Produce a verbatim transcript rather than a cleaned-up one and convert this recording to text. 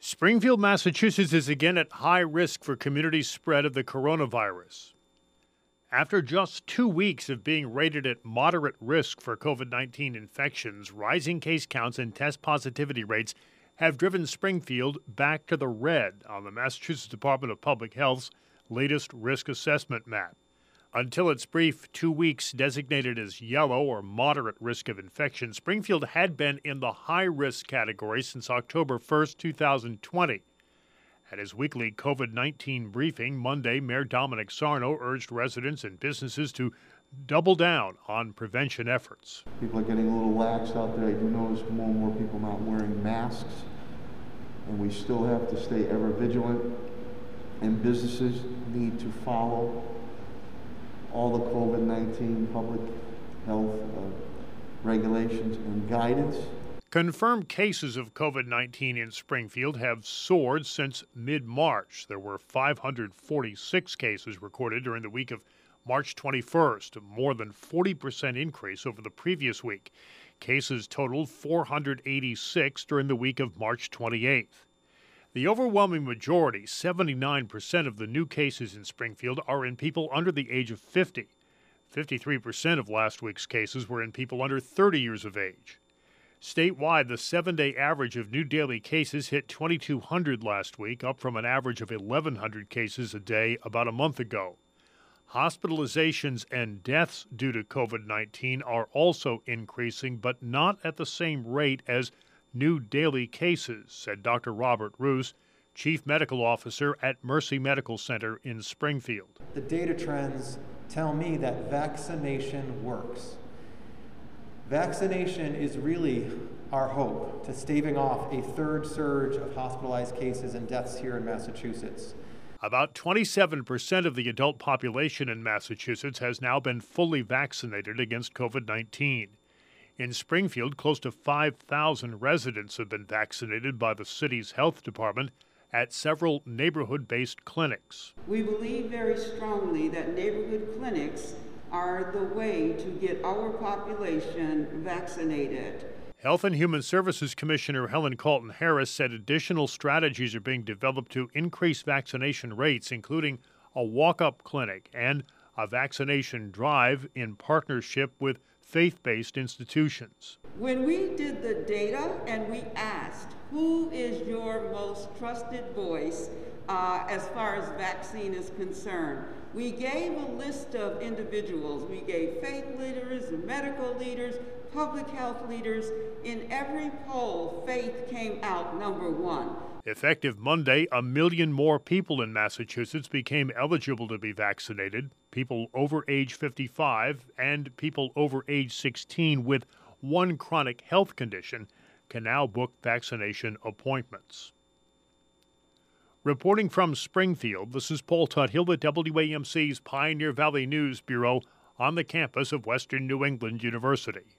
Springfield, Massachusetts is again at high risk for community spread of the coronavirus. After just two weeks of being rated at moderate risk for COVID nineteen infections, rising case counts and test positivity rates have driven Springfield back to the red on the Massachusetts Department of Public Health's latest risk assessment map. Until its brief two weeks designated as yellow or moderate risk of infection, Springfield had been in the high-risk category since October first, two thousand twenty. At his weekly COVID nineteen briefing Monday, Mayor Dominic Sarno urged residents and businesses to double down on prevention efforts. People are getting a little lax out there. I do notice more and more people not wearing masks, and we still have to stay ever vigilant, and businesses need to follow all the COVID nineteen public health uh, regulations and guidance. Confirmed cases of COVID nineteen in Springfield have soared since mid-March. There were five hundred forty-six cases recorded during the week of March twenty-first, a more than forty percent increase over the previous week. Cases totaled four hundred eighty-six during the week of March twenty-eighth. The overwhelming majority, seventy-nine percent of the new cases in Springfield, are in people under the age of fifty. fifty-three percent of last week's cases were in people under thirty years of age. Statewide, the seven-day average of new daily cases hit twenty-two hundred last week, up from an average of eleven hundred cases a day about a month ago. Hospitalizations and deaths due to COVID nineteen are also increasing, but not at the same rate as new daily cases, said Doctor Robert Roos, Chief Medical Officer at Mercy Medical Center in Springfield. The data trends tell me that vaccination works. Vaccination is really our hope to staving off a third surge of hospitalized cases and deaths here in Massachusetts. About twenty-seven percent of the adult population in Massachusetts has now been fully vaccinated against COVID nineteen. In Springfield, close to five thousand residents have been vaccinated by the city's health department at several neighborhood-based clinics. We believe very strongly that neighborhood clinics are the way to get our population vaccinated. Health and Human Services Commissioner Helen Colton Harris said additional strategies are being developed to increase vaccination rates, including a walk-up clinic and a vaccination drive in partnership with faith-based institutions. When we did the data and we asked, who is your most trusted voice uh, as far as vaccine is concerned, we gave a list of individuals. We gave faith leaders, medical leaders, public health leaders. In every poll, faith came out number one. Effective Monday, a million more people in Massachusetts became eligible to be vaccinated. People over age fifty-five and people over age sixteen with one chronic health condition can now book vaccination appointments. Reporting from Springfield, this is Paul Tuthill at W A M C's Pioneer Valley News Bureau on the campus of Western New England University.